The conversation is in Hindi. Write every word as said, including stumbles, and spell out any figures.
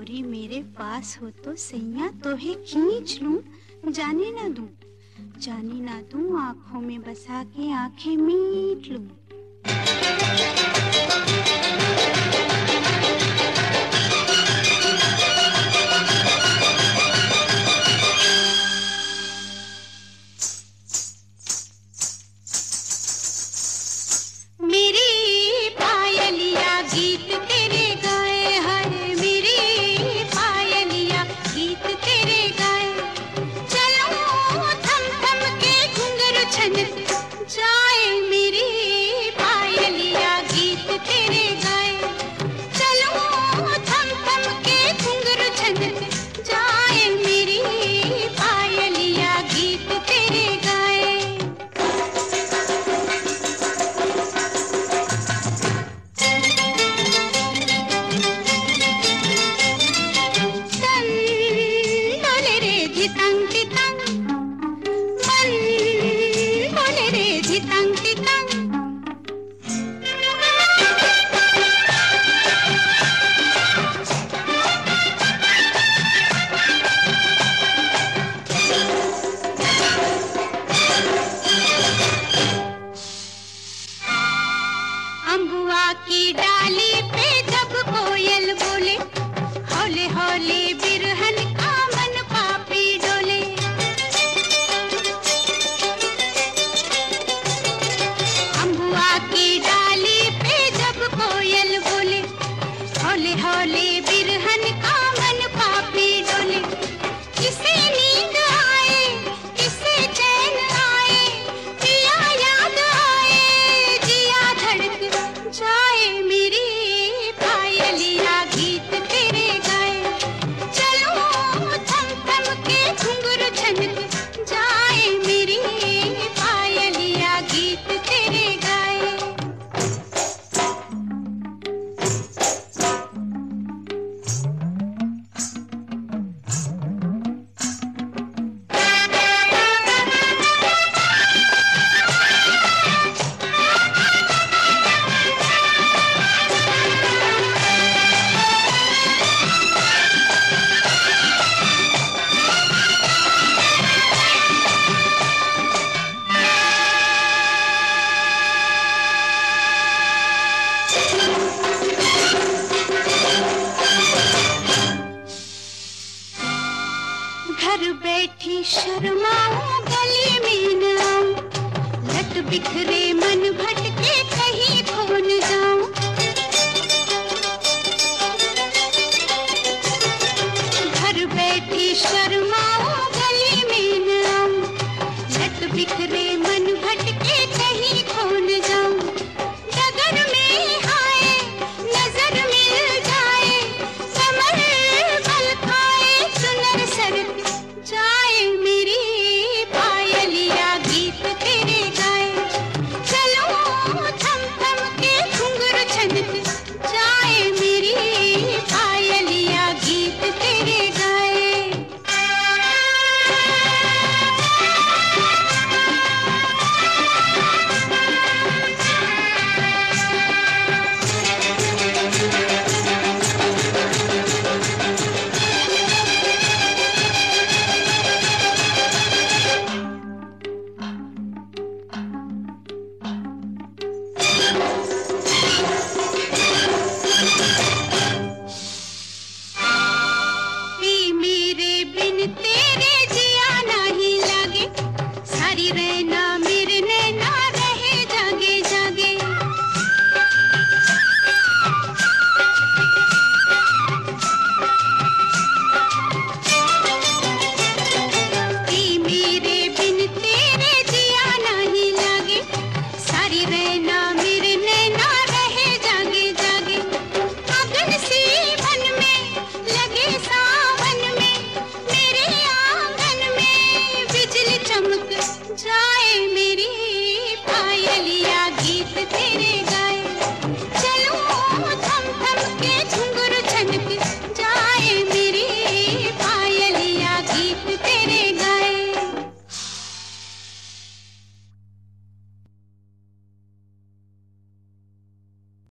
गोरी मेरे पास हो तो सैया तोहे खींच लूं, जाने ना दूं, जाने ना दूं, आंखों में बसा के आंखें मीट लूं। अम्बुआ की डाली पे जब कोयल बोले, हौले हौले बिरहन का मन पापी डोले। अम्बुआ की डाली पे जब कोयल बोले, हौले हौले बिरहन का मन पापी डोले। किसे नींद आए, किसे चैन आए, पिया याद आए, जिया धड़क जाए मेरी पायलिया गीत तेरे गाए। चलो थम थम के घुंघरू छनक जाए मेरी पायलिया गीत तेरे गाए। घर बैठी शर्माऊं, गली में न आऊं, लट बिखरे मन भटके कहीं खो न जाऊं। घर बैठी शर्माऊं, गली में न आऊं, लट बिखरे मन भटके कहीं खो न जाऊं। डगर में हाय नजर मिल जाए, कमर बल खाए, सुनर सरक जाए मेरी पायलिया गीत तेरे गाए। चलो थम थम के घुंघरू छनक जाए मेरी पायलिया गीत तेरे गाए। तेरे जिया नहीं लागे, सारी रहना मेरे नैना रहे जागे जागे। ई मेरे बिन तेरे जिया नहीं लागे, सारी रहना मेरे नैना रहे जागे जागे। अगन सी वन में लगे सावन में, मेरे आंगन में बिजली चमक जाए मेरी पायलिया गीत तेरे गाए। चलो थम थम के